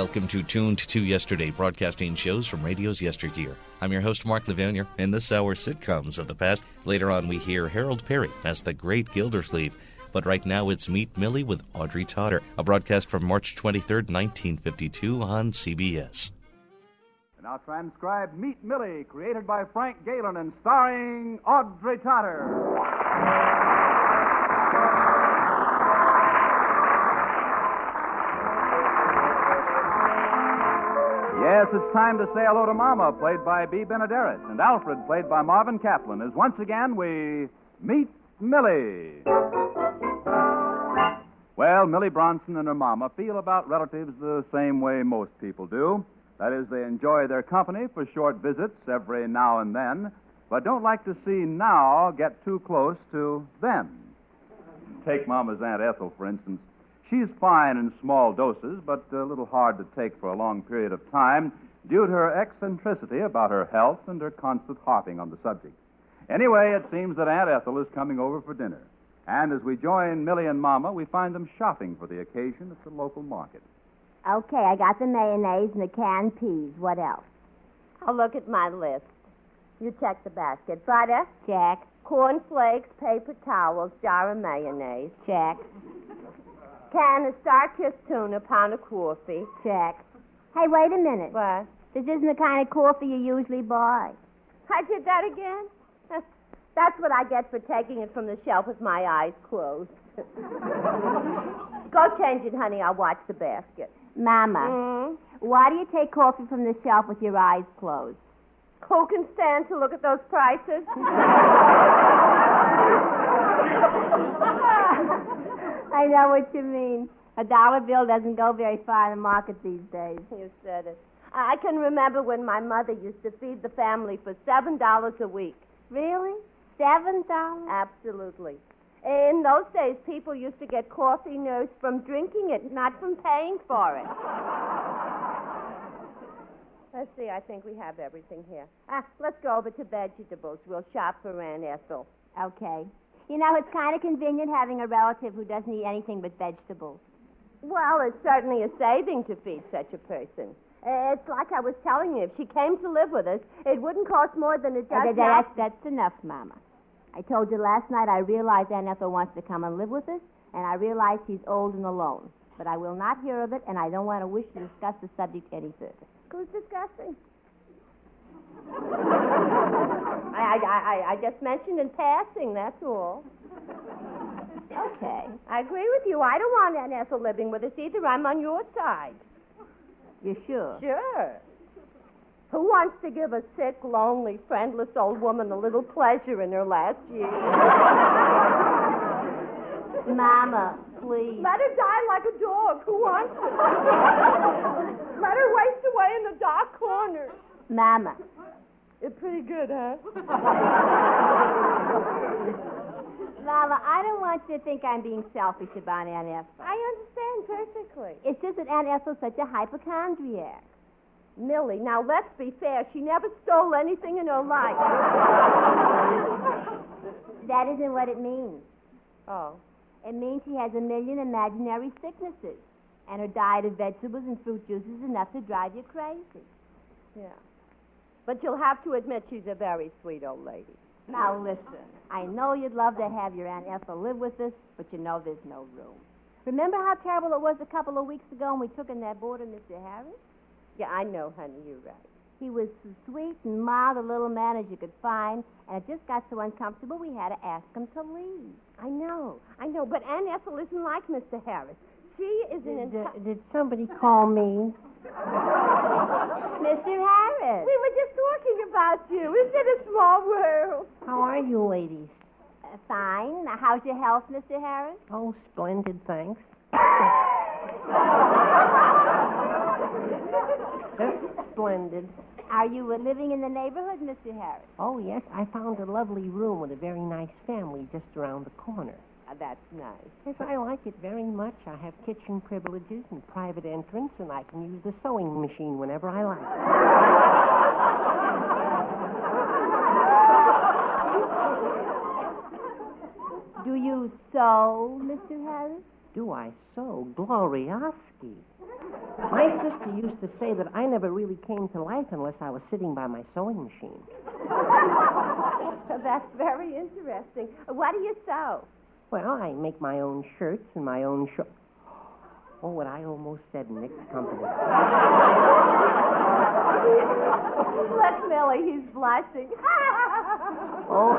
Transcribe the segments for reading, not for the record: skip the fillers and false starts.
Welcome to Tuned to Yesterday, broadcasting shows from radio's yesteryear. I'm your host, Mark Levanier. In this hour, sitcoms of the past. Later on, we hear Harold Perry as the Great Gildersleeve. But right now, it's Meet Millie with Audrey Totter, a broadcast from March 23rd, 1952 on CBS. And now transcribe Meet Millie, created by Frank Galen and starring Audrey Totter. Yes, it's time to say hello to Mama, played by Bea Benaderet, and Alfred, played by Marvin Kaplan, as once again we meet Millie. Well, Millie Bronson and her Mama feel about relatives the same way most people do. That is, they enjoy their company for short visits every now and then, but don't like to see now get too close to then. Take Mama's Aunt Ethel, for instance. She's fine in small doses, but a little hard to take for a long period of time due to her eccentricity about her health and her constant harping on the subject. Anyway, it seems that Aunt Ethel is coming over for dinner. And as we join Millie and Mama, we find them shopping for the occasion at the local market. Okay, I got the mayonnaise and the canned peas. What else? I'll look at my list. You check the basket. Butter? Check. Cornflakes, paper towels, jar of mayonnaise. Check. Can of Star-Kissed tuna, pound of coffee. Check. Hey, wait a minute. What? This isn't the kind of coffee you usually buy. I did that again? That's what I get for taking it from the shelf with my eyes closed. Go change it, honey. I'll watch the basket. Mama, why do you take coffee from the shelf with your eyes closed? Who can stand to look at those prices? I know what you mean. A dollar bill doesn't go very far in the market these days. You said it. I can remember when my mother used to feed the family for $7 a week. Really? $7? Absolutely. In those days, people used to get coffee, nurse, from drinking it, not from paying for it. Let's see, I think we have everything here. Let's go over to vegetables. We'll shop for Aunt Ethel. Okay. You know, it's kind of convenient having a relative who doesn't eat anything but vegetables. Well, it's certainly a saving to feed such a person. It's like I was telling you, if she came to live with us, it wouldn't cost more than it does now. That's enough, Mama. I told you last night I realized Aunt Ethel wants to come and live with us, and I realize she's old and alone. But I will not hear of it, and I don't want to wish to discuss the subject any further. Who's discussing? I just mentioned in passing, that's all. Okay. I agree with you. I don't want Aunt Ethel living with us either. I'm on your side. You sure? Sure. Who wants to give a sick, lonely, friendless old woman a little pleasure in her last year? Mama, please. Let her die like a dog. Who wants to? Let her waste away in the dark corners. Mama. It's pretty good, huh? Lala, I don't want you to think I'm being selfish about Aunt Ethel. I understand perfectly. It's just that Aunt Ethel's such a hypochondriac. Millie, now let's be fair. She never stole anything in her life. That isn't what it means. Oh. It means she has a million imaginary sicknesses. And her diet of vegetables and fruit juices is enough to drive you crazy. Yeah. But you'll have to admit she's a very sweet old lady. Now, listen. I know you'd love to have your Aunt Ethel live with us, but you know there's no room. Remember how terrible it was a couple of weeks ago when we took in that boarder, Mr. Harris? Yeah, I know, honey. You're right. He was as sweet and mild a little man as you could find, and it just got so uncomfortable we had to ask him to leave. I know. But Aunt Ethel isn't like Mr. Harris. She is Did somebody call me? Mr. Harris. We were just talking about you. Isn't it a small world? How are you, ladies? Fine. Now, how's your health, Mr. Harris? Oh, splendid, thanks. Splendid. Are you living in the neighborhood, Mr. Harris? Oh, yes. I found a lovely room with a very nice family just around the corner. That's nice. Yes, I like it very much. I have kitchen privileges and private entrance, and I can use the sewing machine whenever I like. Do you sew, Mr. Harris? Do I sew? Glorioski. My sister used to say that I never really came to life unless I was sitting by my sewing machine. That's very interesting. What do you sew? Well, I make my own shirts and my own shorts. Oh, what I almost said in Nick's company. Look, Millie, he's blushing. Oh.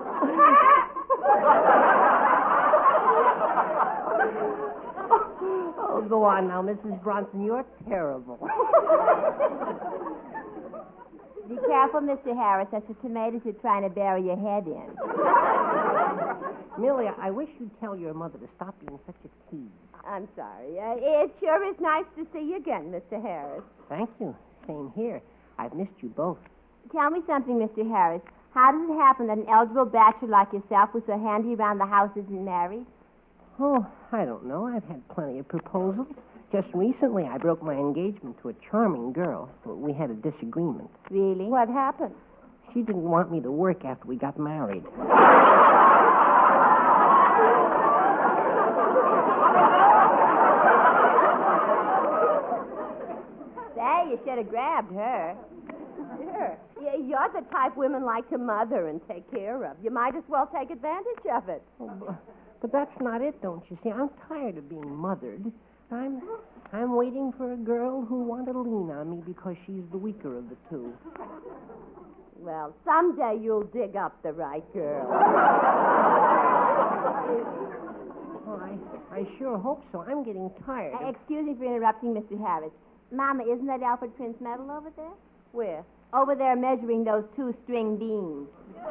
Oh, go on now, Mrs. Bronson. You're terrible. Be careful, Mr. Harris. That's the tomatoes you're trying to bury your head in. Millie, I wish you'd tell your mother to stop being such a tease. I'm sorry. It sure is nice to see you again, Mr. Harris. Thank you. Same here. I've missed you both. Tell me something, Mr. Harris. How does it happen that an eligible bachelor like yourself who's so handy around the house isn't married? Oh, I don't know. I've had plenty of proposals. Just recently, I broke my engagement to a charming girl. We had a disagreement. Really? What happened? She didn't want me to work after we got married. Say, you should have grabbed her. Sure. You're the type women like to mother and take care of. You might as well take advantage of it. Oh, but that's not it, don't you see? I'm tired of being mothered. I'm waiting for a girl who wanted to lean on me because she's the weaker of the two. Well, someday you'll dig up the right girl. Well, I sure hope so. I'm getting tired. Excuse me for interrupting, Mr. Harris. Mama, isn't that Alfred Prince Metal over there? Where? Over there measuring those 2-string beams.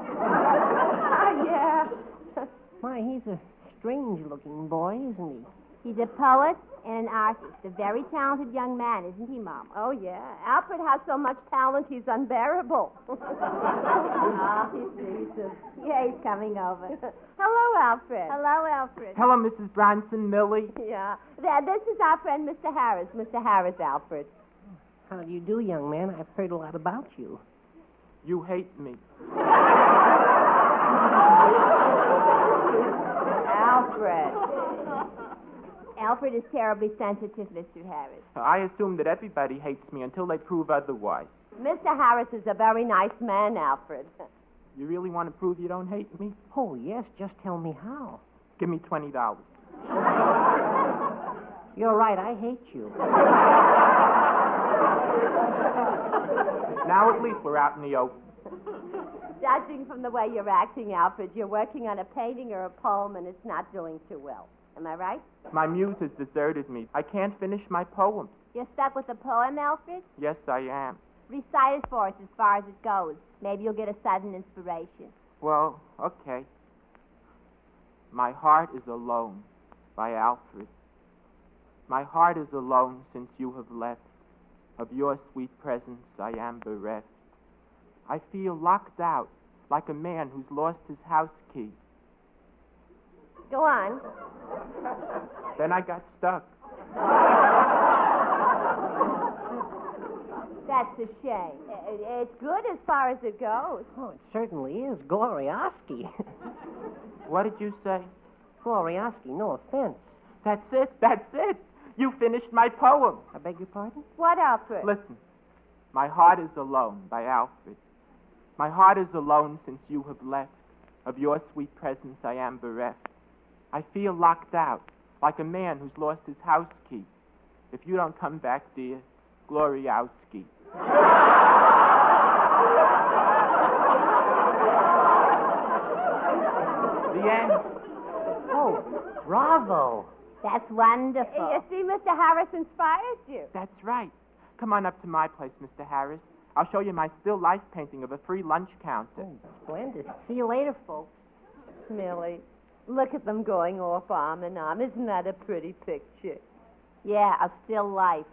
Yeah. Why, he's a strange-looking boy, isn't he? He's a poet and an artist. A very talented young man, isn't he, Mama? Oh, yeah. Alfred has so much talent, he's unbearable. He sees us. Yeah, he's coming over. Hello, Alfred. Hello, Alfred. Hello, Mrs. Bronson, Millie. Yeah. This is our friend, Mr. Harris. Mr. Harris, Alfred. How do you do, young man? I've heard a lot about you. You hate me. Alfred. Alfred is terribly sensitive, Mr. Harris. I assume that everybody hates me until they prove otherwise. Mr. Harris is a very nice man, Alfred. You really want to prove you don't hate me? Oh, yes. Just tell me how. Give me $20. You're right. I hate you. Now at least we're out in the open. Judging from the way you're acting, Alfred, you're working on a painting or a poem and it's not doing too well. Am I right? My muse has deserted me. I can't finish my poem. You're stuck with the poem, Alfred? Yes, I am. Recite it for us as far as it goes. Maybe you'll get a sudden inspiration. Well, okay. My heart is alone by Alfred. My heart is alone since you have left. Of your sweet presence I am bereft. I feel locked out like a man who's lost his house key. Go on. Then I got stuck. That's a shame. It's good as far as it goes. Oh, it certainly is. Glorioski. What did you say? Glorioski, no offense. That's it. That's it. You finished my poem. I beg your pardon? What, Alfred? Listen. My heart is alone by Alfred. My heart is alone since you have left. Of your sweet presence I am bereft. I feel locked out like a man who's lost his house key. If you don't come back, dear, Gloriowski. The end. Oh, bravo. That's wonderful. You see, Mr. Harris inspires you. That's right. Come on up to my place, Mr. Harris. I'll show you my still life painting of a free lunch counter. Oh, splendid. See you later, folks. Millie, look at them going off arm in arm. Isn't that a pretty picture? Yeah, a still life.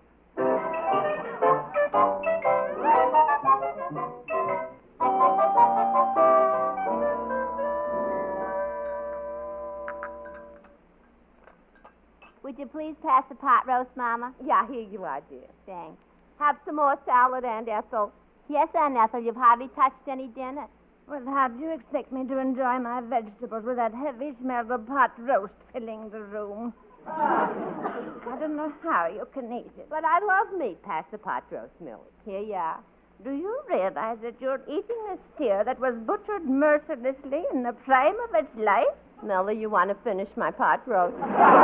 Would you please pass the pot roast, Mama? Yeah, here you are, dear. Thanks. Have some more salad, Aunt Ethel. Yes, Aunt Ethel, you've hardly touched any dinner. Well, how do you expect me to enjoy my vegetables with that heavy smell of pot roast filling the room? I don't know how you can eat it, but I love meat. Pass the pot roast, Millie. Here you are. Do you realize that you're eating a steer that was butchered mercilessly in the prime of its life? Millie, you want to finish my pot roast?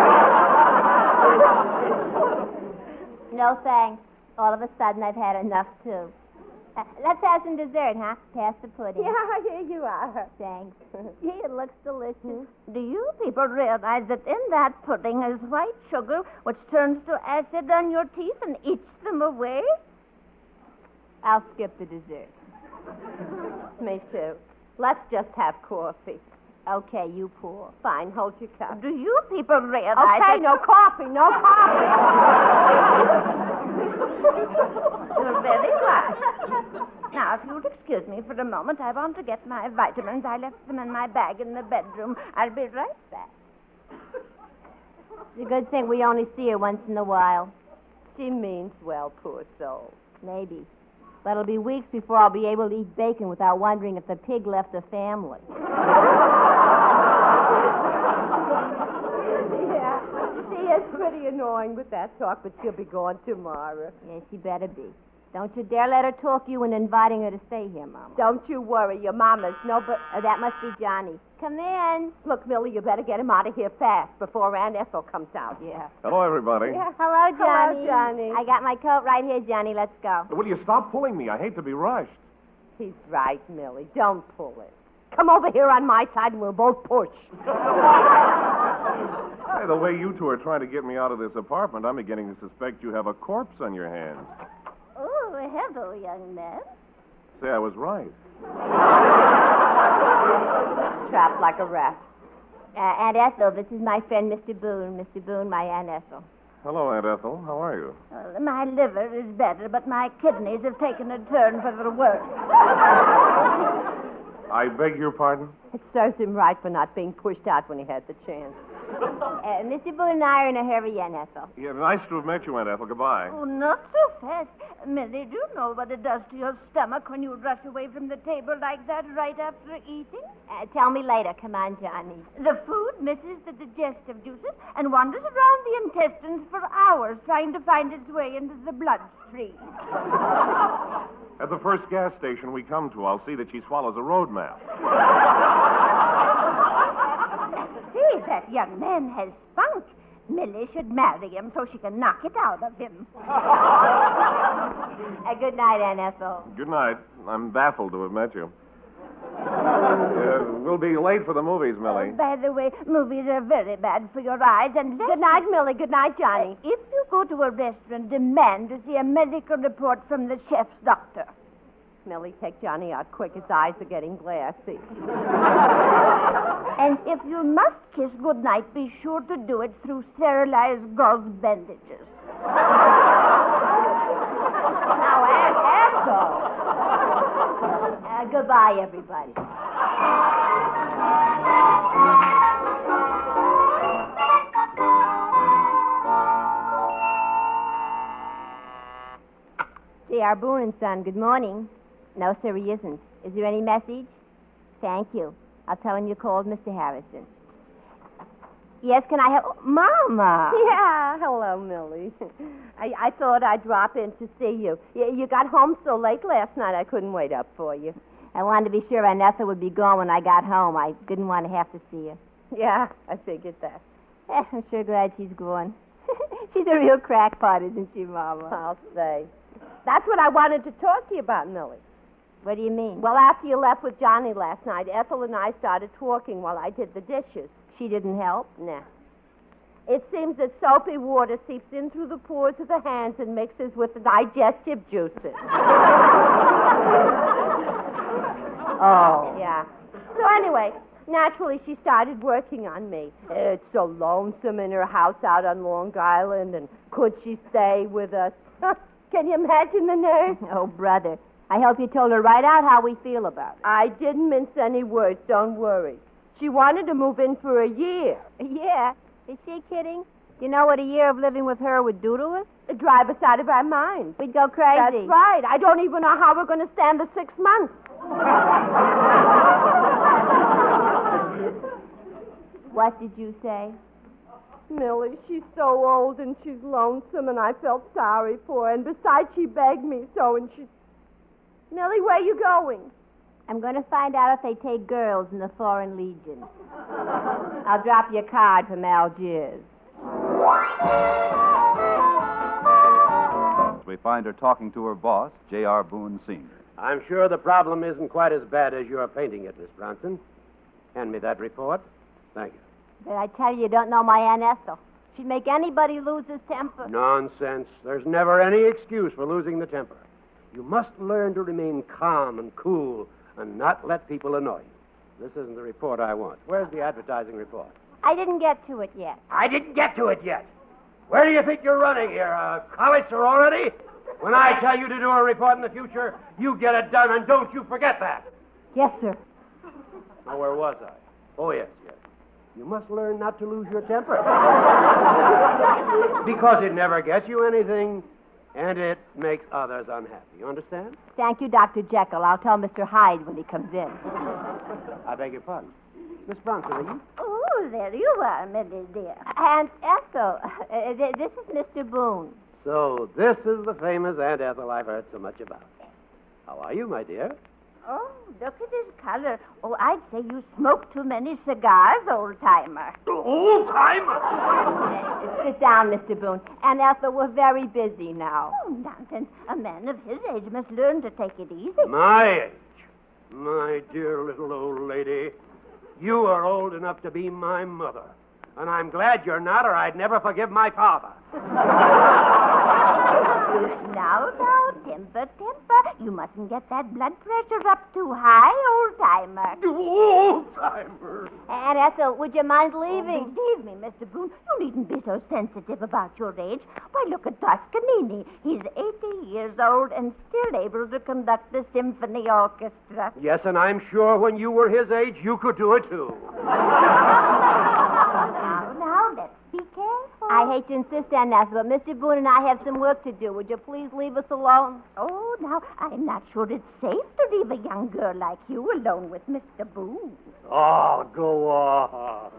No, thanks. All of a sudden, I've had enough, too. Let's have some dessert, huh? Pass the pudding. Yeah, here you are. Thanks. Gee, it looks delicious. Do you people realize that in that pudding is white sugar, which turns to acid on your teeth and eats them away? I'll skip the dessert. Me too. Let's just have coffee. Okay, you pour. Fine, hold your cup. Do you people realize Okay, that... no coffee, no coffee. You're very right. Now, if you'll excuse me for a moment, I want to get my vitamins. I left them in my bag in the bedroom. I'll be right back. It's a good thing we only see her once in a while. She means well, poor soul. Maybe. But it'll be weeks before I'll be able to eat bacon without wondering if the pig left a family. Yeah, she is pretty annoying with that talk, but she'll be gone tomorrow. Yes, she better be. Don't you dare let her talk you into inviting her to stay here, Mama. Don't you worry. Your mama's no but... That must be Johnny. Come in. Look, Millie, you better get him out of here fast before Aunt Ethel comes out. Yeah. Hello, everybody. Yeah. Hello, Johnny. Hello, Johnny. I got my coat right here, Johnny. Let's go. Will you stop pulling me? I hate to be rushed. He's right, Millie. Don't pull it. Come over here on my side and we'll both push. Hey, the way you two are trying to get me out of this apartment, I'm beginning to suspect you have a corpse on your hands. Oh, hello, young man. Say, I was right. Trapped like a rat. Aunt Ethel, this is my friend, Mr. Boone. Mr. Boone, my Aunt Ethel. Hello, Aunt Ethel. How are you? My liver is better, but my kidneys have taken a turn for the worse. I beg your pardon? It serves him right for not being pushed out when he had the chance. Mr. Boone and I are in a hurry, Aunt Ethel. Yeah, nice to have met you, Aunt Ethel. Goodbye. Oh, not so fast. Millie, do you know what it does to your stomach when you rush away from the table like that right after eating? Tell me later. Come on, Johnny. The food misses the digestive juices and wanders around the intestines for hours trying to find its way into the bloodstream. At the first gas station we come to, I'll see that she swallows a road map. See, that young man has spunk. Millie should marry him so she can knock it out of him. Good night, Aunt Ethel. Good night. I'm baffled to have met you. We'll be late for the movies, Millie. By the way, movies are very bad for your eyes. And good night, Millie. Good night, Johnny. If you go to a restaurant, demand to see a medical report from the chef's doctor. Millie, take Johnny out quick. His eyes are getting glassy. And if you must kiss goodnight, be sure to do it through sterilized gauze bandages. Now, Aunt Ethel. Goodbye, everybody. J.R. Boone and Son, good morning. No, sir, he isn't. Is there any message? Thank you. I'll tell him you called Mr. Harrison. Yes, can I have... Oh, Mama! Yeah, hello, Millie. I thought I'd drop in to see you. You got home so late last night I couldn't wait up for you. I wanted to be sure Aunt Ethel would be gone when I got home. I didn't want to have to see her. Yeah, I figured that. I'm sure glad she's gone. She's a real crackpot, isn't she, Mama? I'll say. That's what I wanted to talk to you about, Millie. What do you mean? Well, after you left with Johnny last night, Ethel and I started talking while I did the dishes. She didn't help? Nah. It seems that soapy water seeps in through the pores of the hands and mixes with the digestive juices. Oh. Yeah. So anyway, naturally she started working on me. It's so lonesome in her house out on Long Island, and could she stay with us? Can you imagine the nerve? Oh, brother. I hope you told her right out how we feel about it. I didn't mince any words, don't worry. She wanted to move in for a year. Yeah. Is she kidding? Do you know what a year of living with her would do to us? It'd drive us out of our minds. We'd go crazy. That's right. I don't even know how we're going to stand the 6 months. What did you say? Millie, she's so old and she's lonesome, and I felt sorry for her. And besides, she begged me so, and she... Millie, where are you going? I'm going to find out if they take girls in the Foreign Legion. I'll drop you a card from Algiers. We find her talking to her boss, J.R. Boone Sr. I'm sure the problem isn't quite as bad as you're painting it, Miss Bronson. Hand me that report. Thank you. But I tell you don't know my Aunt Ethel. She'd make anybody lose his temper. Nonsense. There's never any excuse for losing the temper. You must learn to remain calm and cool and not let people annoy you. This isn't the report I want. Where's the advertising report? I didn't get to it yet. I didn't get to it yet. Where do you think you're running here? College sorority? When I tell you to do a report in the future, you get it done, and don't you forget that. Yes, sir. Now, where was I? Oh, yes. You must learn not to lose your temper. Because it never gets you anything, and it makes others unhappy. You understand? Thank you, Dr. Jekyll. I'll tell Mr. Hyde when he comes in. I beg your pardon. Miss Bronson, are you? Oh, there you are, Millie, dear. Aunt Ethel, this is Mr. Boone. So this is the famous Aunt Ethel I've heard so much about. How are you, my dear? Oh, look at his color. Oh, I'd say you smoke too many cigars, old-timer. Old-timer? Sit down, Mr. Boone. Aunt Ethel, we're very busy now. Oh, nonsense. A man of his age must learn to take it easy. My age? My dear little old lady, you are old enough to be my mother. And I'm glad you're not, or I'd never forgive my father. Now, temper. You mustn't get that blood pressure up too high, old-timer. Old-timer? Aunt Ethel, would you mind leaving? Leave me, Mr. Boone. You needn't be so sensitive about your age. Why, look at Toscanini. He's 80 years old and still able to conduct the symphony orchestra. Yes, and I'm sure when you were his age, you could do it, too. Now, let's be careful. I hate to insist, Aunt Ethel, but Mr. Boone and I have some work to do. Would you please leave us alone? Oh, now, I'm not sure it's safe to leave a young girl like you alone with Mr. Boone. Oh, go on.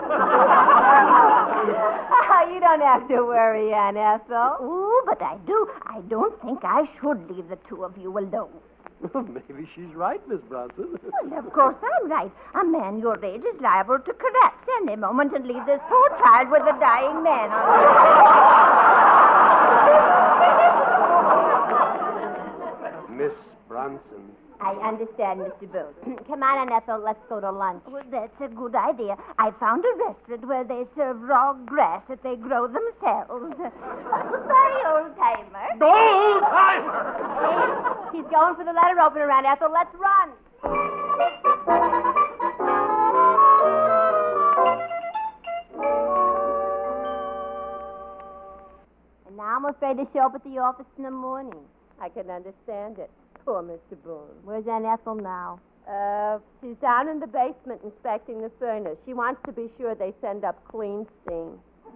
You don't have to worry, Aunt Ethel. Oh, but I do. I don't think I should leave the two of you alone. Maybe she's right, Miss Bronson. Well, of course I'm right. A man your age is liable to collapse any moment and leave this poor child with a dying man. Miss Bronson. I understand, Mr. Boone. Come on, Aunt Ethel, let's go to lunch. Well, that's a good idea. I found a restaurant where they serve raw grass that they grow themselves. Goodbye, old-timer. Old-timer! He's going for the letter opener, Aunt Ethel. Let's run. And now I'm afraid to show up at the office in the morning. I can understand it. Poor Mr. Boone. Where's Aunt Ethel now? She's down in the basement inspecting the furnace. She wants to be sure they send up clean steam.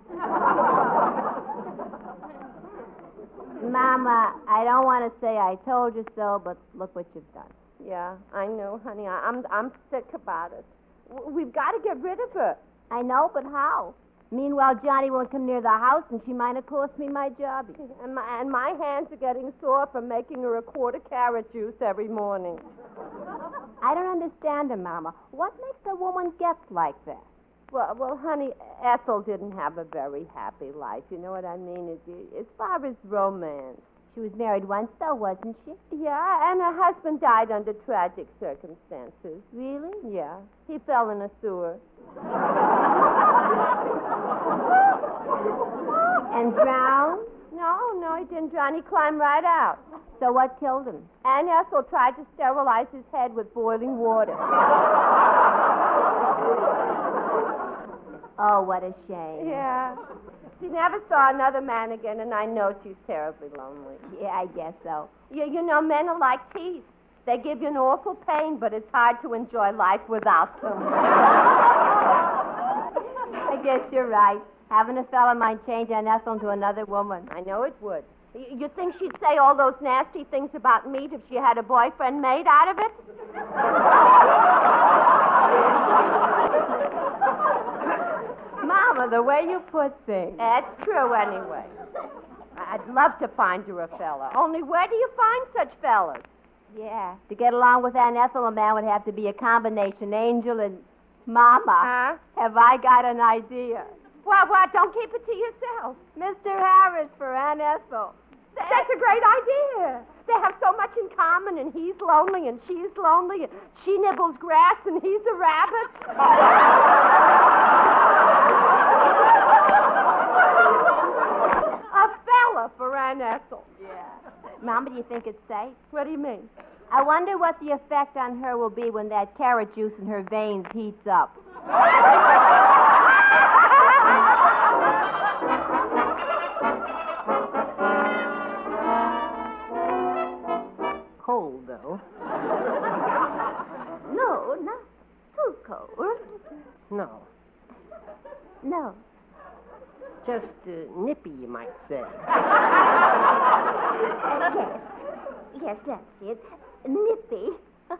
Mama, I don't want to say I told you so, but look what you've done. Yeah, I know, honey. I'm sick about it. We've got to get rid of her. I know, but how? Meanwhile, Johnny won't come near the house, and she might have cost me my job. And my hands are getting sore from making her a quarter carrot juice every morning. I don't understand her, Mama. What makes a woman get like that? Well, honey, Ethel didn't have a very happy life. You know what I mean? As far as romance. She was married once, though, wasn't she? Yeah, and her husband died under tragic circumstances. Really? Yeah. He fell in a sewer. And drowned? No, he didn't drown. He climbed right out. So what killed him? Aunt Ethel tried to sterilize his head with boiling water. Oh, what a shame. Yeah. She never saw another man again, and I know she's terribly lonely. Yeah, I guess so. You know, men are like teeth. They give you an awful pain, but it's hard to enjoy life without them. I guess you're right. Having a fella might change Aunt Ethel into another woman. I know it would. You think she'd say all those nasty things about meat if she had a boyfriend made out of it? Mama, Mama, the way you put things. That's true anyway. I'd love to find you a fella. Only where do you find such fellas? Yeah. To get along with Aunt Ethel, a man would have to be a combination angel and Mama. Huh? Have I got an idea? What? Don't keep it to yourself. Mr. Harris for Aunt Ethel. That's a great idea. They have so much in common, and he's lonely, and she's lonely, and she nibbles grass, and he's a rabbit. A fella for Aunt Ethel. Yeah. Mama, do you think it's safe? What do you mean? I wonder what the effect on her will be when that carrot juice in her veins heats up. Cold, though. No, not too cold. No. No. Just nippy, you might say. Yes, that's it. Nippy.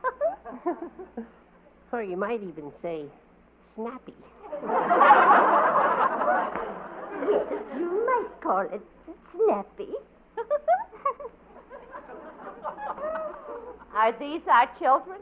Or you might even say snappy. Yes, you might call it snappy. Are these our children?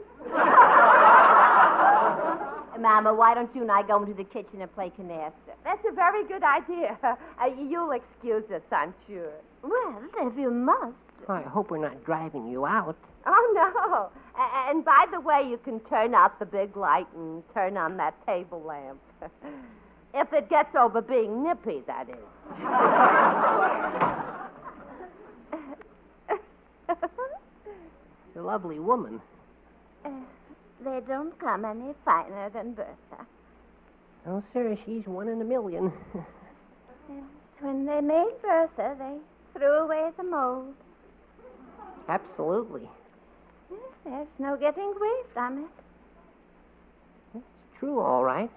Mama, why don't you and I go into the kitchen and play canasta? That's a very good idea. You'll excuse us, I'm sure. Well, if you must. I hope we're not driving you out. Oh, no. And by the way, you can turn out the big light and turn on that table lamp. If it gets over being nippy, that is. She's a lovely woman. They don't come any finer than Bertha. No, sir, she's one in a million. When they made Bertha, they threw away the mold. Absolutely. There's no getting away from it. It's true, all right.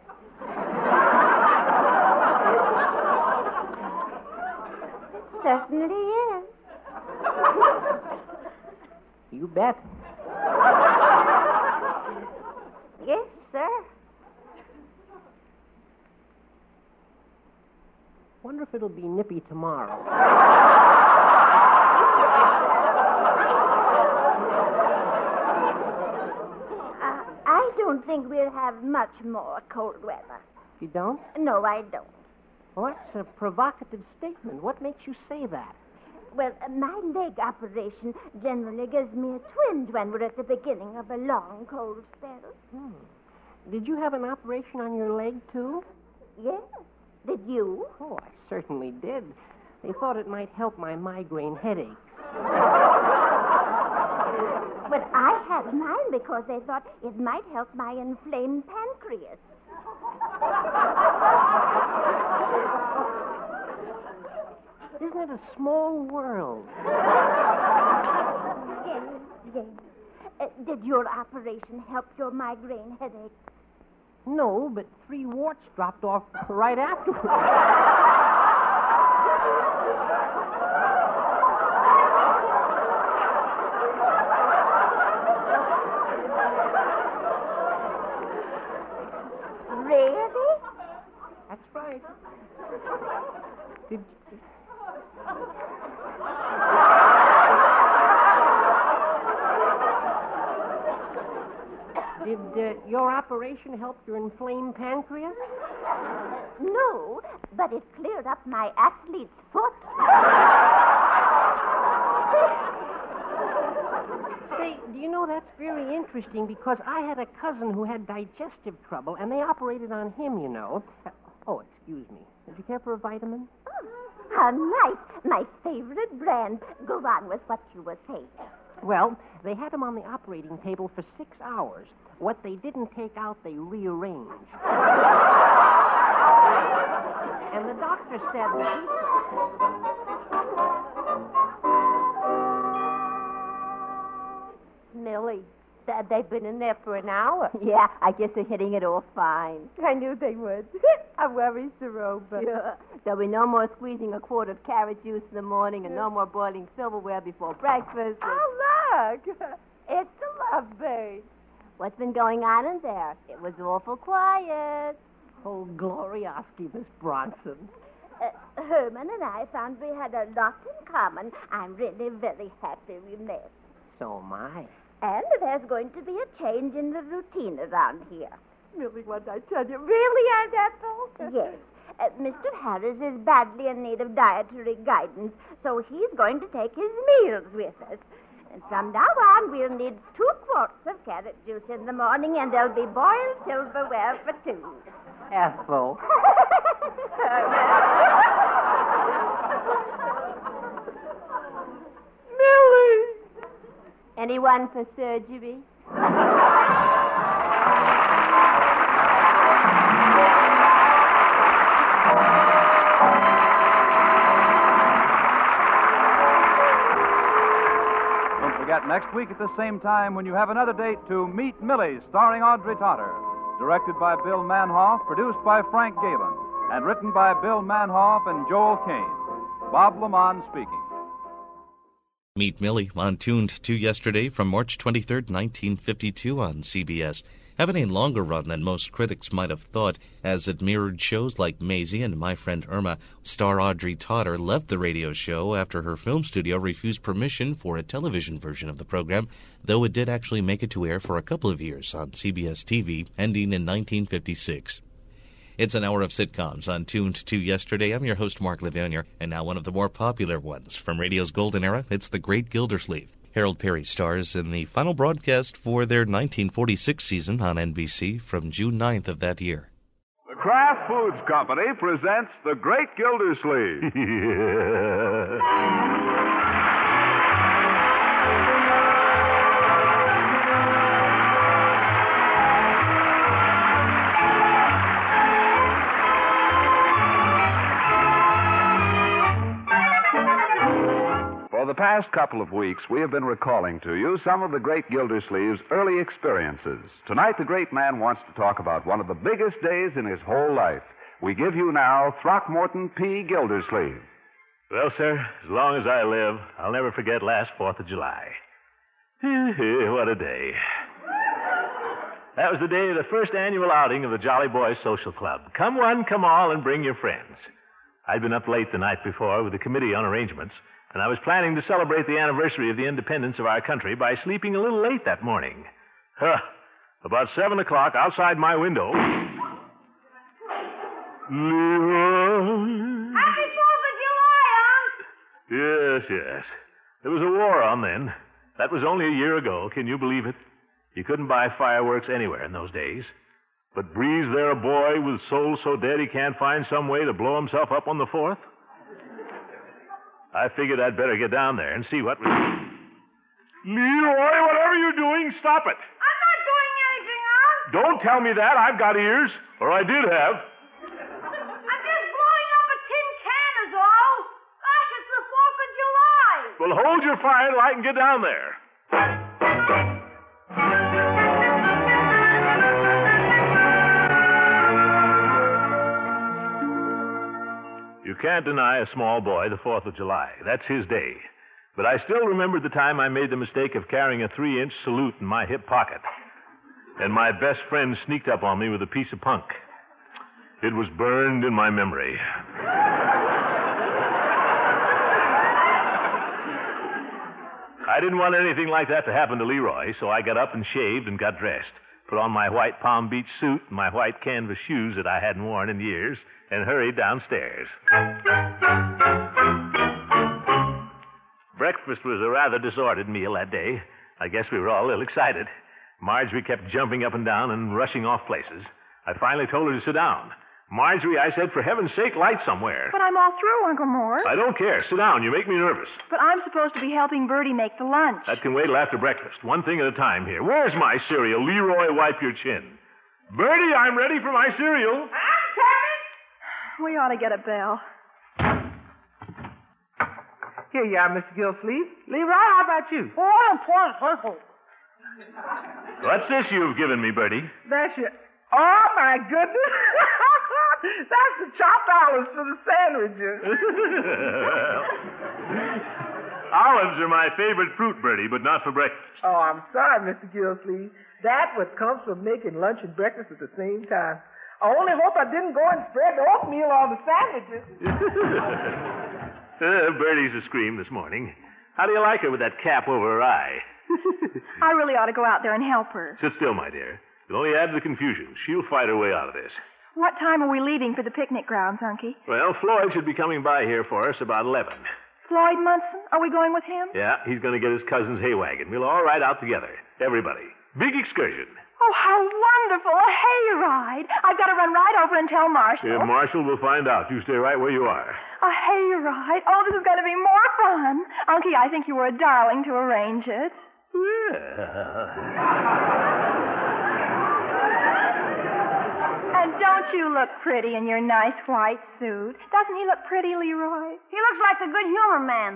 It certainly is. You bet. Yes, sir. Wonder if it'll be nippy tomorrow. I don't think we'll have much more cold weather. You don't? No, I don't. Well, that's a provocative statement. What makes you say that? Well, my leg operation generally gives me a twinge when we're at the beginning of a long, cold spell. Did you have an operation on your leg, too? Yes. Did you? Oh, I certainly did. They thought it might help my migraine headaches. But I had mine because they thought it might help my inflamed pancreas. Isn't it a small world? Yes. Did your operation help your migraine headache? No, but 3 warts dropped off right afterwards. Really? That's right. Did your operation help your inflamed pancreas? No, but it cleared up my athlete's foot. Say, do you know that's very interesting because I had a cousin who had digestive trouble and they operated on him, you know. Oh, excuse me. Did you care for a vitamin? Oh, how nice. My favorite brand. Go on with what you were saying. Well, they had him on the operating table for 6 hours. What they didn't take out, they rearranged. And the doctor said that Millie, they've been in there for an hour. Yeah, I guess they're hitting it off fine. I knew they would. I'm worried, Zeroba. Sure. There'll be no more squeezing a quart of carrot juice in the morning and no more boiling silverware before breakfast. Oh, look. It's a lovebird. What's been going on in there? It was awful quiet. Oh, glorioski, Miss Bronson. Herman and I found we had a lot in common. I'm really very happy we met. So am I. And there's going to be a change in the routine around here. Millie, what did I tell you? Really, Aunt Ethel? Yes. Mr. Harris is badly in need of dietary guidance, so he's going to take his meals with us. And from now on, we'll need 2 quarts of carrot juice in the morning, and they'll be boiled silverware for 2. Ethel. Millie! Anyone for surgery? Don't forget, next week at the same time when you have another date to Meet Millie, starring Audrey Totter. Directed by Bill Manhoff, produced by Frank Galen, and written by Bill Manhoff and Joel Kane. Bob Lamont speaking. Meet Millie, on Tuned to Yesterday from March 23rd, 1952 on CBS. Having a longer run than most critics might have thought, as it mirrored shows like Maisie and My Friend Irma. Star Audrey Totter left the radio show after her film studio refused permission for a television version of the program, though it did actually make it to air for a couple of years on CBS TV, ending in 1956. It's an hour of sitcoms on Tuned to Yesterday. I'm your host, Mark Levanier, and now one of the more popular ones. From radio's golden era, it's The Great Gildersleeve. Harold Perry stars in the final broadcast for their 1946 season on NBC from June 9th of that year. The Kraft Foods Company presents The Great Gildersleeve. For the past couple of weeks, we have been recalling to you some of the great Gildersleeve's early experiences. Tonight, the great man wants to talk about one of the biggest days in his whole life. We give you now Throckmorton P. Gildersleeve. Well, sir, as long as I live, I'll never forget last 4th of July. What a day. That was the day of the first annual outing of the Jolly Boys Social Club. Come one, come all, and bring your friends. I'd been up late the night before with the committee on arrangements, and I was planning to celebrate the anniversary of the independence of our country by sleeping a little late that morning. About 7 o'clock, outside my window... Leroy! Happy 4th of July, Unc! Yes. There was a war on then. That was only a year ago. Can you believe it? You couldn't buy fireworks anywhere in those days. But breathes there a boy with soul so dead he can't find some way to blow himself up on the 4th? I figured I'd better get down there and see what was... Leroy, whatever you're doing, stop it. I'm not doing anything, Unc. Don't tell me that. I've got ears. Or I did have. I'm just blowing up a tin can is all. Gosh, it's the 4th of July. Well, hold your fire till I can get down there. You can't deny a small boy the 4th of July. That's his day. But I still remember the time I made the mistake of carrying a 3-inch salute in my hip pocket. And my best friend sneaked up on me with a piece of punk. It was burned in my memory. I didn't want anything like that to happen to Leroy, so I got up and shaved and got dressed, put on my white Palm Beach suit and my white canvas shoes that I hadn't worn in years, and hurried downstairs. Breakfast was a rather disordered meal that day. I guess we were all a little excited. Marjorie kept jumping up and down and rushing off places. I finally told her to sit down. Marjorie, I said, for heaven's sake, light somewhere. But I'm all through, Uncle Morris. I don't care. Sit down. You make me nervous. But I'm supposed to be helping Bertie make the lunch. That can wait till after breakfast. One thing at a time here. Where's my cereal? Leroy, wipe your chin. Bertie, I'm ready for my cereal. I'm coming. We ought to get a bell. Here you are, Mr. Gildersleeve. Leroy, how about you? What's this you've given me, Bertie? That's your... Oh, my goodness. That's the chopped olives for the sandwiches. Olives are my favorite fruit, Bertie, but not for breakfast. Oh, I'm sorry, Mr. Gildersleeve. That what comes from making lunch and breakfast at the same time. I only hope I didn't go and spread the oatmeal on the sandwiches. Bertie's a scream this morning. How do you like her with that cap over her eye? I really ought to go out there and help her. Sit still, my dear. It'll only add to the confusion. She'll fight her way out of this. What time are we leaving for the picnic grounds, Unky? Well, Floyd should be coming by here for us about 11. Floyd Munson? Are we going with him? Yeah, he's going to get his cousin's hay wagon. We'll all ride out together. Everybody. Big excursion. Oh, how wonderful. A hayride. I've got to run right over and tell Marshall. Yeah, Marshall will find out. You stay right where you are. A hayride? Oh, this is going to be more fun. Unky, I think you were a darling to arrange it. And don't you look pretty in your nice white suit? Doesn't he look pretty, Leroy? He looks like the good humor man.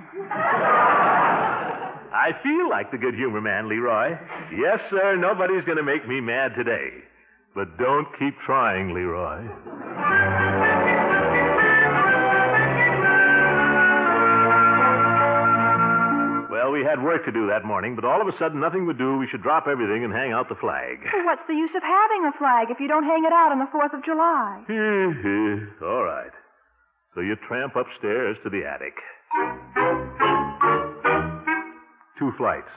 I feel like the good humor man, Leroy. Yes, sir, nobody's going to make me mad today. But don't keep trying, Leroy. Well, we had work to do that morning, but all of a sudden nothing would do. We should drop everything and hang out the flag. Well, what's the use of having a flag if you don't hang it out on the 4th of July? All right. So you tramp upstairs to the attic. 2 flights.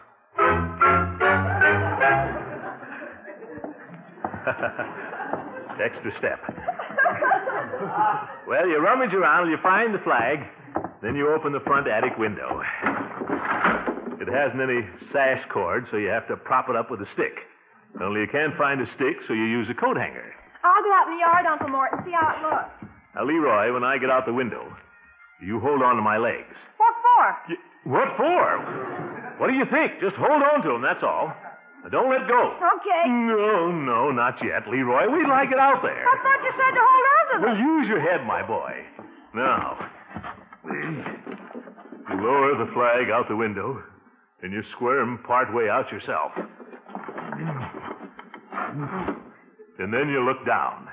Extra step. Well, you rummage around till you find the flag. Then you open the front attic window. It hasn't any sash cord, so you have to prop it up with a stick. Only you can't find a stick, so you use a coat hanger. I'll go out in the yard, Uncle Mort, and see how it looks. Now, Leroy, when I get out the window, you hold on to my legs. What for? What for? What do you think? Just hold on to them, that's all. Now, don't let go. Okay. No, not yet, Leroy. We'd like it out there. I thought you said to hold on to them. Well, use your head, my boy. Now, you lower the flag out the window, and you squirm part way out yourself. And then you look down.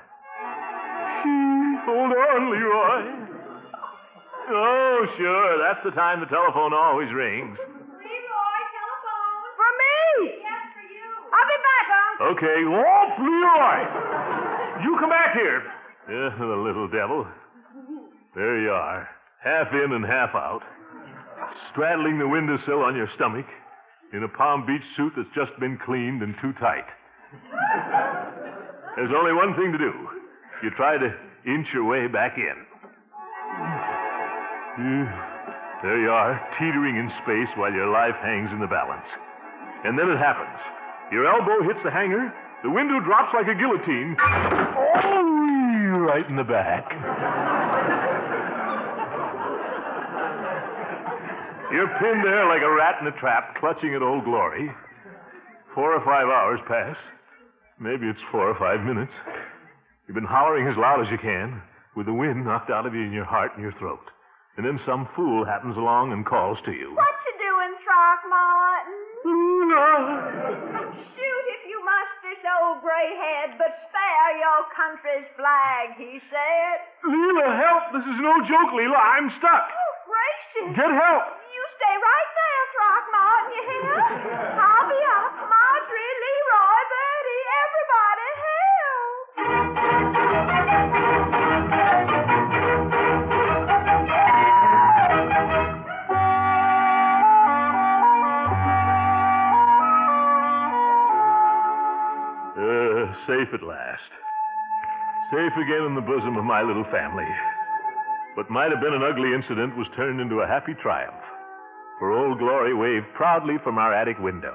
Hold on, Leroy. Oh, sure. That's the time the telephone always rings. Leroy, telephone. For me? Yes, for you. I'll be back, Unc. Okay. Oh, Leroy! You come back here. Yeah, the little devil. There you are. Half in and half out. Straddling the windowsill on your stomach in a Palm Beach suit that's just been cleaned and too tight. There's only one thing to do. You try to inch your way back in. There you are, teetering in space while your life hangs in the balance. And then it happens. Your elbow hits the hanger, the window drops like a guillotine. Oh, right in the back. You're pinned there like a rat in a trap, clutching at Old Glory. 4 or 5 hours pass. Maybe it's 4 or 5 minutes. You've been hollering as loud as you can, with the wind knocked out of you in your heart and your throat. And then some fool happens along and calls to you. What you doing, Throckmorton? Shoot if you must this old gray head, but spare your country's flag, he said. Leela, help! This is no joke, Leela. I'm stuck. Oh, gracious. Get help. You stay right there, Throckmorton, you hear? I'll be up. Marjorie, Leroy, Bertie, everybody, help! Safe at last. Safe again in the bosom of my little family. What might have been an ugly incident was turned into a happy triumph. For Old Glory waved proudly from our attic window.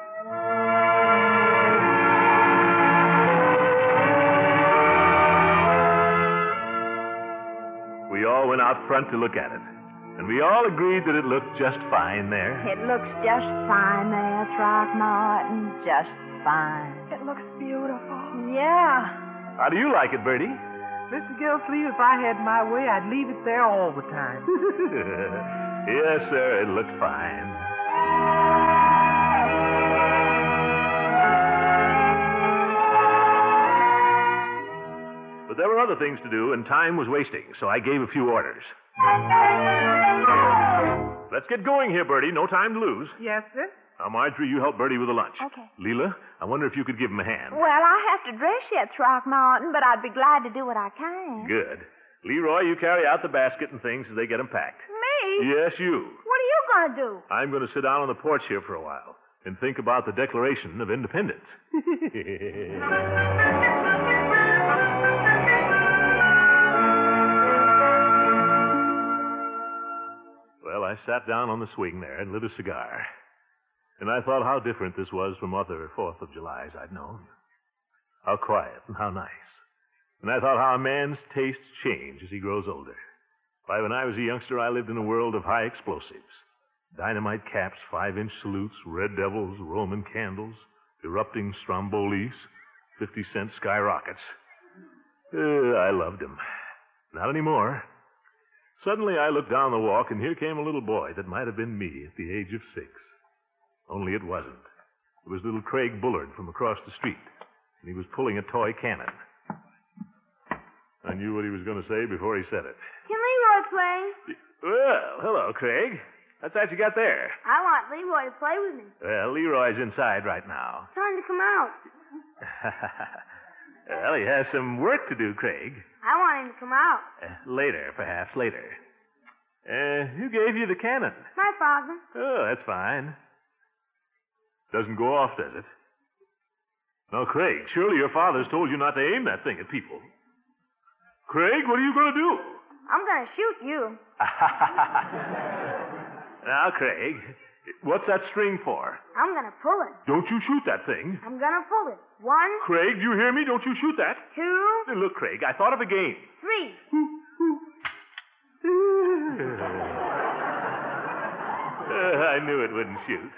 We all went out front to look at it. And we all agreed that it looked just fine there. It looks just fine there, Throckmorton. Just fine. It looks beautiful. Yeah. How do you like it, Bertie? Mr. Gillsleeve, if I had my way, I'd leave it there all the time. Yes, sir, it looked fine. But there were other things to do, and time was wasting, so I gave a few orders. Let's get going here, Bertie. No time to lose. Yes, sir. Now, Marjorie, you help Bertie with the lunch. Okay. Leela, I wonder if you could give him a hand. Well, I have to dress yet, Throckmorton, but I'd be glad to do what I can. Good. Leroy, you carry out the basket and things as they get them packed. Me? Yes, you. What are you going to do? I'm going to sit down on the porch here for a while and think about the Declaration of Independence. Well, I sat down on the swing there and lit a cigar. And I thought how different this was from other 4th of Julys I'd known. How quiet and how nice. And I thought how a man's tastes change as he grows older. Why, when I was a youngster, I lived in a world of high explosives. Dynamite caps, 5-inch salutes, red devils, Roman candles, erupting strombolis, 50-cent skyrockets. I loved them. Not anymore. Suddenly I looked down the walk, and here came a little boy that might have been me at the age of 6. Only it wasn't. It was little Craig Bullard from across the street, and he was pulling a toy cannon. I knew what he was going to say before he said it. Can Leroy play? Well, hello, Craig. What's that you got there? I want Leroy to play with me. Well, Leroy's inside right now. Tell him to come out. Well, he has some work to do, Craig. I want him to come out. Later, perhaps later. Who gave you the cannon? My father. Oh, that's fine. Doesn't go off, does it? Now, Craig, surely your father's told you not to aim that thing at people. Craig, what are you going to do? I'm going to shoot you. Now, Craig, what's that string for? I'm going to pull it. Don't you shoot that thing. I'm going to pull it. 1. Craig, do you hear me? Don't you shoot that. 2. Look, Craig, I thought of a game. 3. I knew it wouldn't shoot.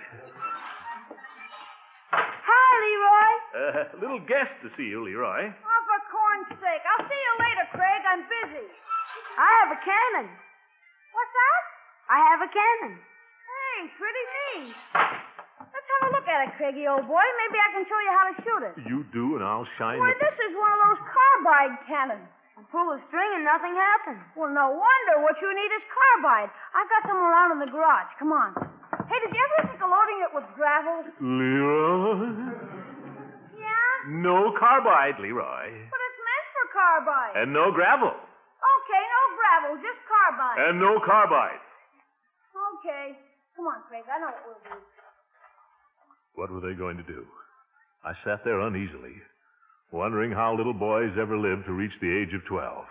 Hi, Leroy. Little guest to see you, Leroy. Oh, for corn's sake. I'll see you later, Craig. I'm busy. I have a cannon. What's that? I have a cannon. Hey, pretty neat. Let's have a look at it, Craigie, old boy. Maybe I can show you how to shoot it. You do, and I'll shine Why, it. this is one of those carbide cannons. I pull the string and nothing happens. Well, no wonder. What you need is carbide. I've got some around in the garage. Come on. Hey, did you ever think of loading it with gravel? Leroy? Yeah? No carbide, Leroy. But it's meant for carbide. And no gravel. Okay, no gravel, just carbide. And no carbide. Okay. Come on, Craig. I know what we'll do. What were they going to do? I sat there uneasily, wondering how little boys ever live to reach the age of 12.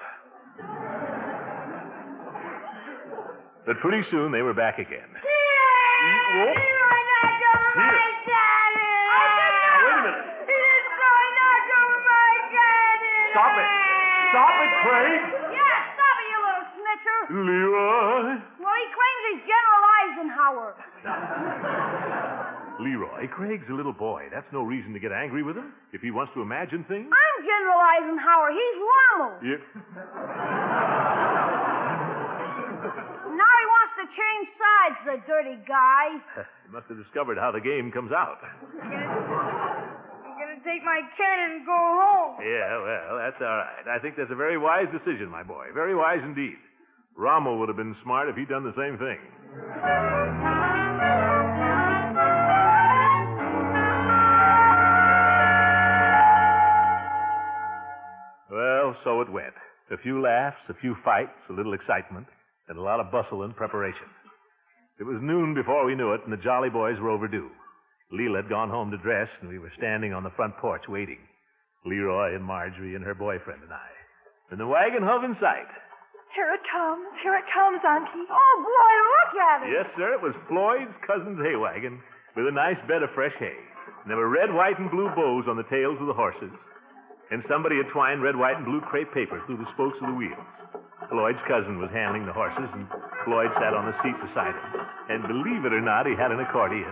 But pretty soon they were back again. Leroy knocked over my cannon. Now, wait a minute. Leroy knocked over my cannon. Stop it. Stop it, Craig. Yeah, stop it, you little snitcher. Leroy. Well, he claims he's General Eisenhower. Leroy, Craig's a little boy. That's no reason to get angry with him if he wants to imagine things. I'm General Eisenhower. He's Rommel. Yeah. Now he wants to change sides, the dirty guy. He must have discovered how the game comes out. You're going to take my cannon and go home. Yeah, well, that's all right. I think that's a very wise decision, my boy. Very wise indeed. Rommel would have been smart if he'd done the same thing. Well, so it went. A few laughs, a few fights, a little excitement, and a lot of bustle and preparation. It was noon before we knew it, and the Jolly Boys were overdue. Leela had gone home to dress, and we were standing on the front porch waiting. Leroy and Marjorie and her boyfriend and I. And the wagon hove in sight. Here it comes. Here it comes, Auntie. Oh, boy, look at it. Yes, sir, it was Floyd's cousin's hay wagon with a nice bed of fresh hay. And there were red, white, and blue bows on the tails of the horses. And somebody had twined red, white, and blue crepe paper through the spokes of the wheels. Floyd's cousin was handling the horses, and Floyd sat on the seat beside him. And believe it or not, he had an accordion.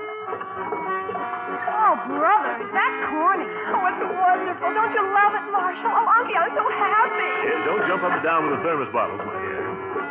Oh, brother, is that corny? Oh, it's wonderful. Don't you love it, Marshall? Oh, Uncle, I'm so happy. Yeah, don't jump up and down with the thermos bottles, my dear.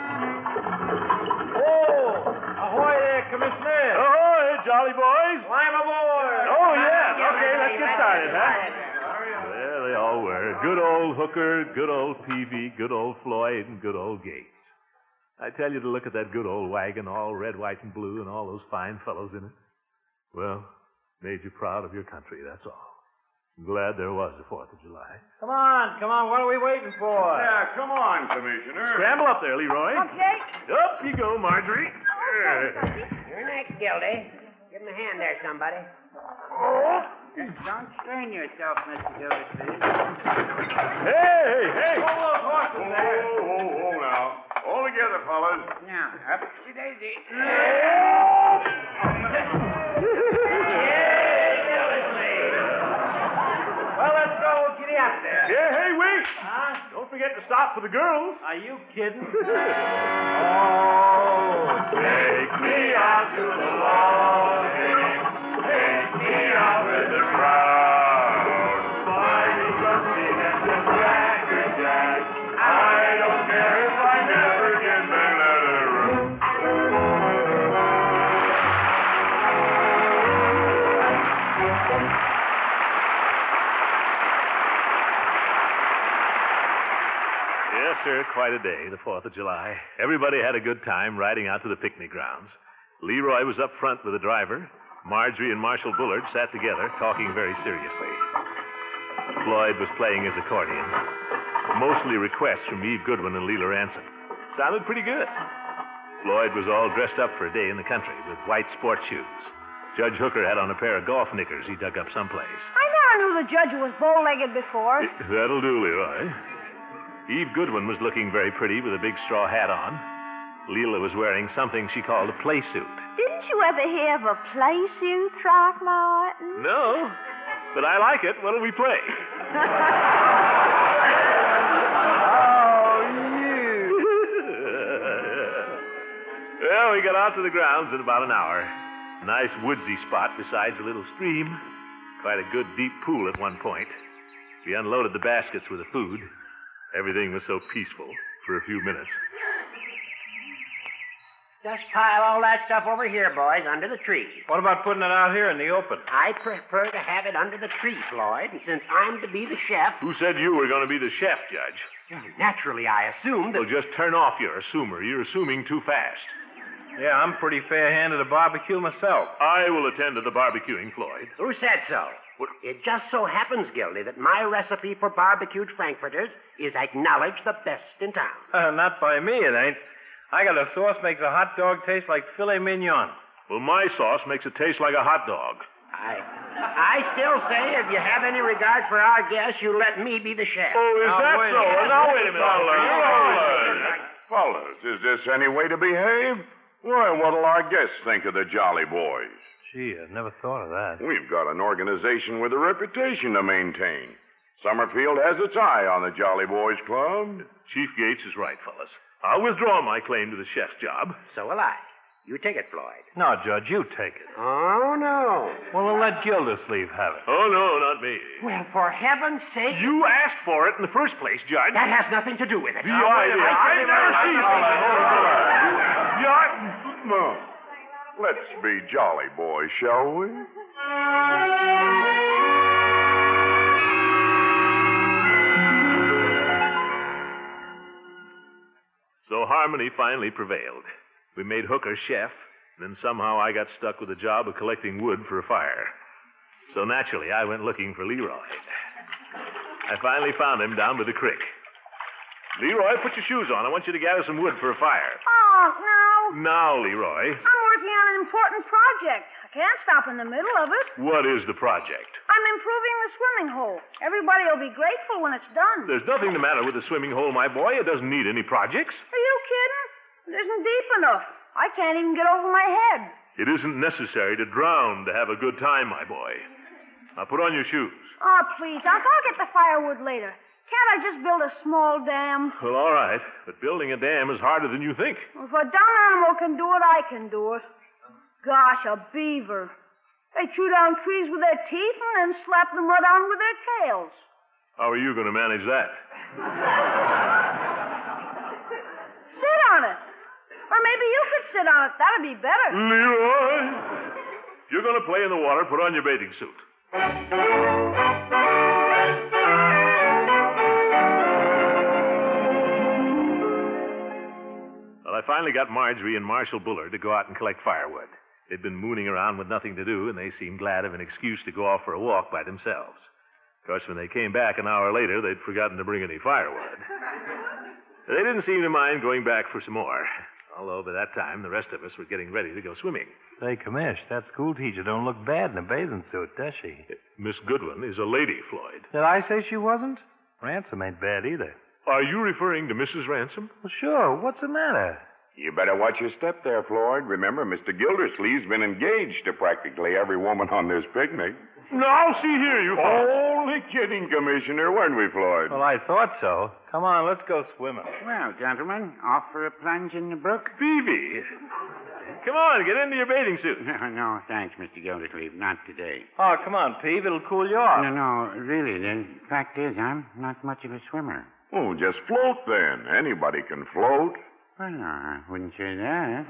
Oh, ahoy there, Commissioner. Ahoy, Jolly Boys. Climb aboard. Oh, yes. Okay, let's get started, huh? There they all were. Good old Hooker, good old Peavy, good old Floyd, and good old Gates. I tell you to look at that good old wagon, all red, white, and blue, and all those fine fellows in it. Well, made you proud of your country, that's all. I'm glad there was a 4th of July. Come on. What are we waiting for? Yeah, come on, Commissioner. Scramble up there, Leroy. Okay. Up you go, Marjorie. You're next, Gildy. Give him a hand there, somebody. Don't strain yourself, Mr. Gildersleeve. Hey! Hold those horses there. Oh, now. All together, fellas. Now, up to Daisy. Well, let's go. Giddy up there. Yeah, hey, wait! Don't forget to stop for the girls. Are you kidding? Take me out to the loading. Take me out with the crowd. Fighting something that's a cracker jack. I don't care if I never get back to the room. Yes, sir, quite a day, the 4th of July. Everybody had a good time riding out to the picnic grounds. Leroy was up front with the driver. Marjorie and Marshal Bullard sat together, talking very seriously. Floyd was playing his accordion. Mostly requests from Eve Goodwin and Leela Ransom. Sounded pretty good. Floyd was all dressed up for a day in the country with white sports shoes. Judge Hooker had on a pair of golf knickers he dug up someplace. I never knew the judge was bow-legged before. That'll do, Leroy. Eve Goodwin was looking very pretty with a big straw hat on. Leela was wearing something she called a play suit. Didn't you ever hear of a play suit, Throckmorton? No, but I like it. What'll we play? Well, we got out to the grounds in about an hour. Nice woodsy spot besides a little stream. Quite a good deep pool at one point. We unloaded the baskets with the food. Everything was so peaceful for a few minutes. Just pile all that stuff over here, boys, under the tree. What about putting it out here in the open? I prefer to have it under the tree, Floyd, and since I'm to be the chef... Who said you were going to be the chef, Judge? Naturally, I assumed that... Well, just turn off your assumer. You're assuming too fast. Yeah, I'm pretty fair-handed at barbecue myself. I will attend to the barbecuing, Floyd. Who said so? It just so happens, Gildy, that my recipe for barbecued frankfurters is acknowledged the best in town. Not by me, it ain't. I got a sauce makes a hot dog taste like filet mignon. Well, my sauce makes it taste like a hot dog. I still say if you have any regard for our guests, you let me be the chef. Oh, is that so? Well, now, wait a minute. Fellas, is this any way to behave? Why, what'll our guests think of the Jolly Boys? Gee, I never thought of that. We've got an organization with a reputation to maintain. Summerfield has its eye on the Jolly Boys Club. Chief Gates is right, fellas. I'll withdraw my claim to the chef's job. So will I. You take it, Floyd. No, Judge, you take it. Oh, no. Well, then let Gildersleeve have it. Oh, no, not me. Well, for heaven's sake... You asked for it in the first place, Judge. That has nothing to do with it. The idea. I've never seen it. Let's be jolly boys, shall we? So harmony finally prevailed. We made Hooker chef, and then somehow I got stuck with the job of collecting wood for a fire. So naturally, I went looking for Leroy. I finally found him down by the creek. Leroy, put your shoes on. I want you to gather some wood for a fire. Oh, no. Now, Leroy. I'm working on an important project. I can't stop in the middle of it. What is the project? I'm improving the swimming hole. Everybody will be grateful when it's done. There's nothing the matter with the swimming hole, my boy. It doesn't need any projects. Are you kidding? It isn't deep enough. I can't even get over my head. It isn't necessary to drown to have a good time, my boy. Now put on your shoes. Oh, please, Unc, I'll get the firewood later. Can't I just build a small dam? Well, all right. But building a dam is harder than you think. If a dumb animal can do it, I can do it. Gosh, a beaver. They chew down trees with their teeth and then slap the mud on with their tails. How are you going to manage that? Sit on it. Or maybe you could sit on it. That'd be better. Leroy! You're going to play in the water. Put on your bathing suit. Well, I finally got Marjorie and Marshal Bullard to go out and collect firewood. They'd been mooning around with nothing to do, and they seemed glad of an excuse to go off for a walk by themselves. Of course, when they came back an hour later, they'd forgotten to bring any firewood. They didn't seem to mind going back for some more, although by that time the rest of us were getting ready to go swimming. Say, Commish, that school teacher don't look bad in a bathing suit, does she? Miss Goodwin is a lady, Floyd. Did I say she wasn't? Ransom ain't bad either. Are you referring to Mrs. Ransom? Well, sure. What's the matter? You better watch your step there, Floyd. Remember, Mr. Gildersleeve's been engaged to practically every woman on this picnic. Now, see here, you... Only kidding, Commissioner, weren't we, Floyd? Well, I thought so. Come on, let's go swimming. Well, gentlemen, off for a plunge in the brook? Phoebe! Come on, get into your bathing suit. No, thanks, Mr. Gildersleeve. Not today. Oh, come on, Peeve. It'll cool you off. No, really. The fact is, I'm not much of a swimmer. Oh, just float then. Anybody can float. Well, no, I wouldn't say that.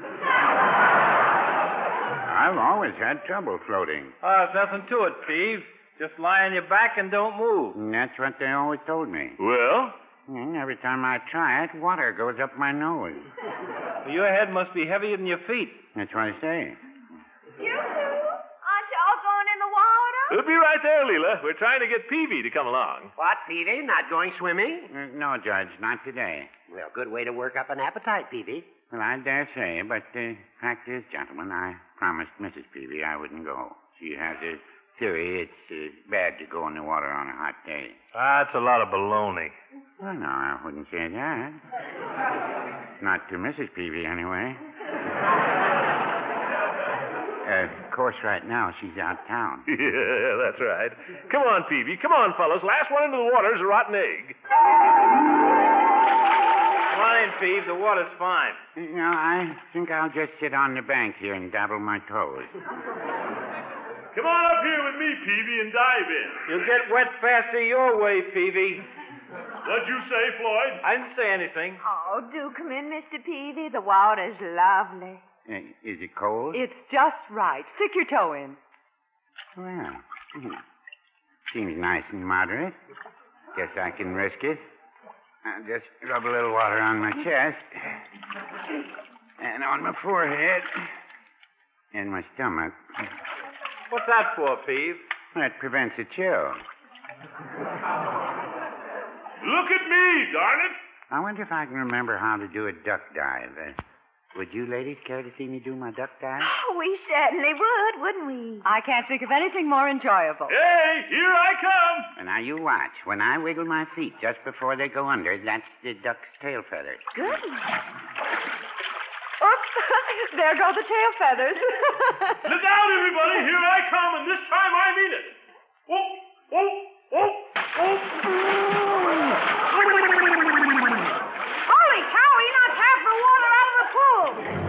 I've always had trouble floating. Oh, there's nothing to it, Peeve. Just lie on your back and don't move. And that's what they always told me. Well? And every time I try it, water goes up my nose. Well, your head must be heavier than your feet. That's what I say. You two? Aren't you all going in the water? We'll be right there, Leela. We're trying to get Peavy to come along. What, Peavy? Not going swimming? No, Judge, not today. Well, good way to work up an appetite, Peavy. Well, I dare say, but the fact is, gentlemen, I promised Mrs. Peavy I wouldn't go. She has a theory it's bad to go in the water on a hot day. That's a lot of baloney. Well, no, I wouldn't say that. Not to Mrs. Peavy, anyway. Of course, right now, she's out of town. Yeah, that's right. Come on, Peavy. Come on, fellas. Last one into the water is a rotten egg. Come on in, Peeve. The water's fine. No, I think I'll just sit on the bank here and dabble my toes. Come on up here with me, Peavy, and dive in. You'll get wet faster your way, Peavy. What'd you say, Floyd? I didn't say anything. Oh, do come in, Mr. Peavy. The water's lovely. Is it cold? It's just right. Stick your toe in. Well, seems nice and moderate. Guess I can risk it. I'll just rub a little water on my chest and on my forehead and my stomach. What's that for, Peeve? Well, it prevents a chill. Look at me, darn it! I wonder if I can remember how to do a duck dive. Would you ladies care to see me do my duck dive? Oh, we certainly would, wouldn't we? I can't think of anything more enjoyable. Hey, here I come! And now you watch. When I wiggle my feet just before they go under, that's the duck's tail feathers. Good. Oops. There go the tail feathers. Look out, everybody! Here I come, and this time I mean it. Oh, oh, oh, oh. Holy cow, he knocked half the water out of the pool.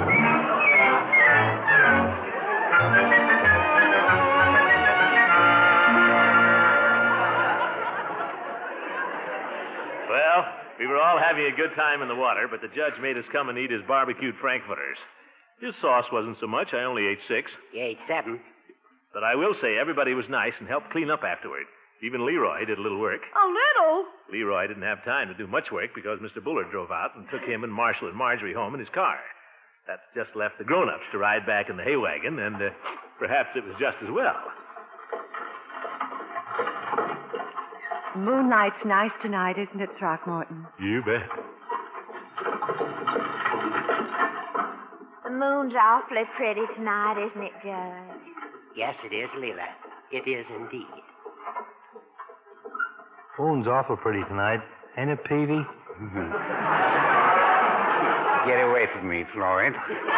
Well, we were all having a good time in the water, but the judge made us come and eat his barbecued frankfurters. His sauce wasn't so much. I only ate 6. You ate 7. But I will say everybody was nice and helped clean up afterward. Even Leroy did a little work. A little? Leroy didn't have time to do much work because Mr. Bullard drove out and took him and Marshall and Marjorie home in his car. That just left the grown-ups to ride back in the hay wagon, and perhaps it was just as well. Moonlight's nice tonight, isn't it, Throckmorton? You bet. The moon's awfully pretty tonight, isn't it, Judge? Yes, it is, Leela. It is indeed. Moon's awful pretty tonight. Ain't it, Peavy? Get away from me, Floyd.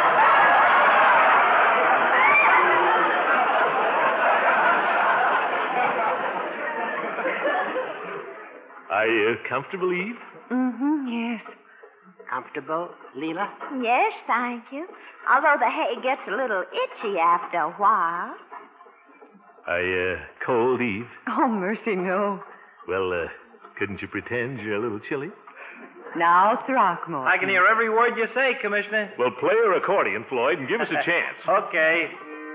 Are you comfortable, Eve? Yes. Comfortable, Leela? Yes, thank you. Although the hay gets a little itchy after a while. Are you cold, Eve? Oh, mercy, no. Well, couldn't you pretend you're a little chilly? Now, Throckmorton. I can hear every word you say, Commissioner. Well, play your accordion, Floyd, and give us a chance. Okay.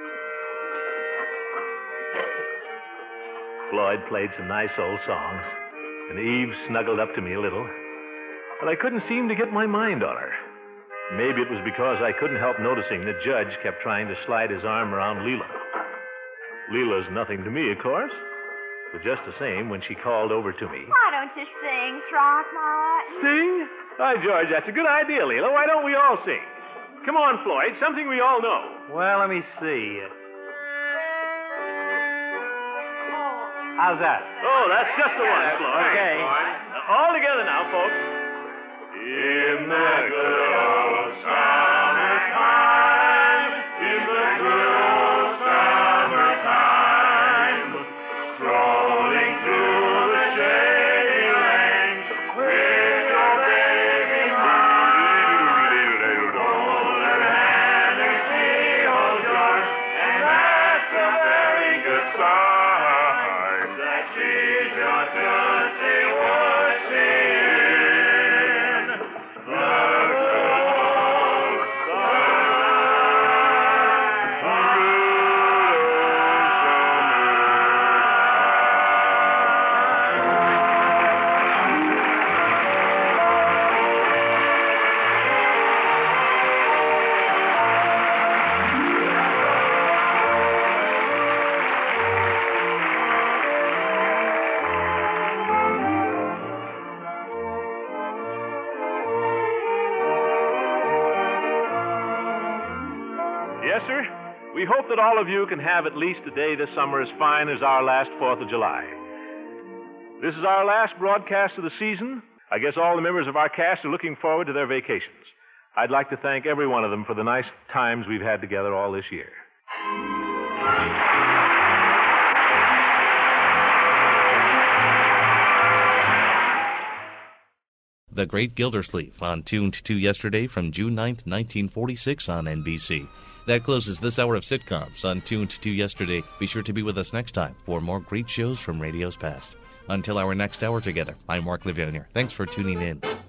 Floyd played some nice old songs, and Eve snuggled up to me a little. But I couldn't seem to get my mind on her. Maybe it was because I couldn't help noticing that Judge kept trying to slide his arm around Leela. Leela's nothing to me, of course, but just the same, when she called over to me. Why don't you sing, Throckmorton? Sing? Hi, George, that's a good idea, Leela. Why don't we all sing? Come on, Floyd, something we all know. Well, let me see. How's that? Oh, that's just the one, Floyd. Okay. All together now, folks. In the good old summertime, in the good old summertime, strolling through the shady lane with your baby mine, hold her hand and she holds yours, and that's a very good sign that she's your Tootsie Woosie. Yes, sir. We hope that all of you can have at least a day this summer as fine as our last 4th of July. This is our last broadcast of the season. I guess all the members of our cast are looking forward to their vacations. I'd like to thank every one of them for the nice times we've had together all this year. The Great Gildersleeve on Tuned to Yesterday from June 9th, 1946 on NBC. That closes this hour of sitcoms on Tuned to Yesterday. Be sure to be with us next time for more great shows from radio's past. Until our next hour together, I'm Mark Levanier. Thanks for tuning in.